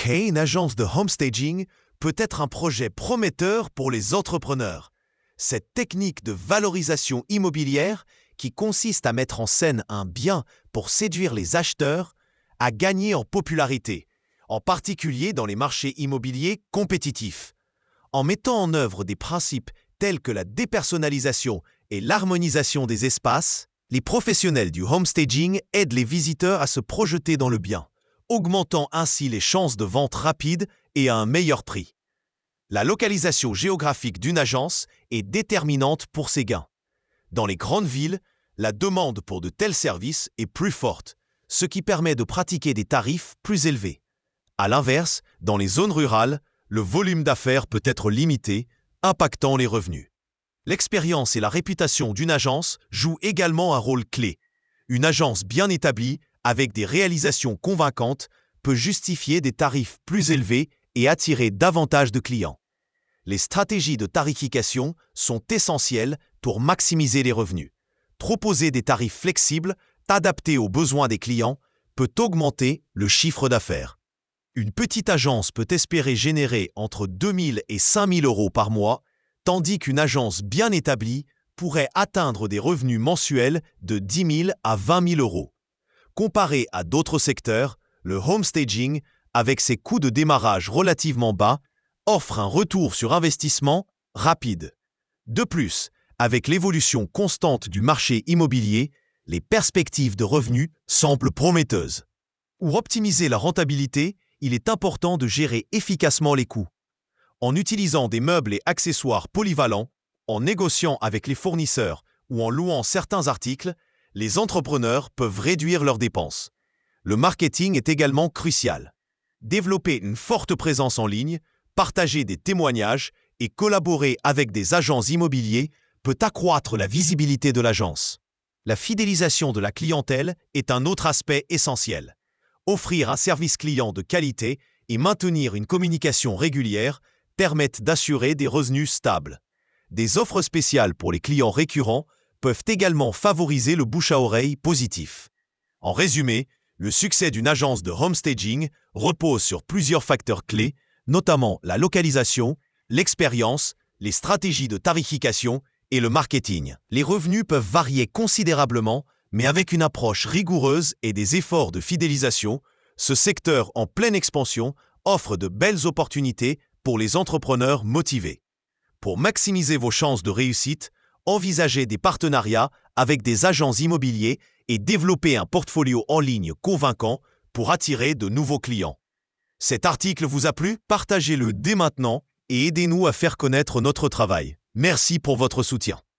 Créer une agence de homestaging peut être un projet prometteur pour les entrepreneurs. Cette technique de valorisation immobilière, qui consiste à mettre en scène un bien pour séduire les acheteurs, a gagné en popularité, en particulier dans les marchés immobiliers compétitifs. En mettant en œuvre des principes tels que la dépersonnalisation et l'harmonisation des espaces, les professionnels du homestaging aident les visiteurs à se projeter dans le bien, augmentant ainsi les chances de vente rapide et à un meilleur prix. La localisation géographique d'une agence est déterminante pour ses gains. Dans les grandes villes, la demande pour de tels services est plus forte, ce qui permet de pratiquer des tarifs plus élevés. À l'inverse, dans les zones rurales, le volume d'affaires peut être limité, impactant les revenus. L'expérience et la réputation d'une agence jouent également un rôle clé. Une agence bien établie, avec des réalisations convaincantes, peut justifier des tarifs plus élevés et attirer davantage de clients. Les stratégies de tarification sont essentielles pour maximiser les revenus. Proposer des tarifs flexibles, adaptés aux besoins des clients, peut augmenter le chiffre d'affaires. Une petite agence peut espérer générer entre 2 000 et 5 000 euros par mois, tandis qu'une agence bien établie pourrait atteindre des revenus mensuels de 10 000 à 20 000 euros. Comparé à d'autres secteurs, le homestaging, avec ses coûts de démarrage relativement bas, offre un retour sur investissement rapide. De plus, avec l'évolution constante du marché immobilier, les perspectives de revenus semblent prometteuses. Pour optimiser la rentabilité, il est important de gérer efficacement les coûts. En utilisant des meubles et accessoires polyvalents, en négociant avec les fournisseurs ou en louant certains articles, les entrepreneurs peuvent réduire leurs dépenses. Le marketing est également crucial. Développer une forte présence en ligne, partager des témoignages et collaborer avec des agents immobiliers peut accroître la visibilité de l'agence. La fidélisation de la clientèle est un autre aspect essentiel. Offrir un service client de qualité et maintenir une communication régulière permettent d'assurer des revenus stables. Des offres spéciales pour les clients récurrents peuvent également favoriser le bouche-à-oreille positif. En résumé, le succès d'une agence de homestaging repose sur plusieurs facteurs clés, notamment la localisation, l'expérience, les stratégies de tarification et le marketing. Les revenus peuvent varier considérablement, mais avec une approche rigoureuse et des efforts de fidélisation, ce secteur en pleine expansion offre de belles opportunités pour les entrepreneurs motivés. Pour maximiser vos chances de réussite, envisagez des partenariats avec des agents immobiliers et développez un portfolio en ligne convaincant pour attirer de nouveaux clients. Cet article vous a plu? Partagez-le dès maintenant et aidez-nous à faire connaître notre travail. Merci pour votre soutien.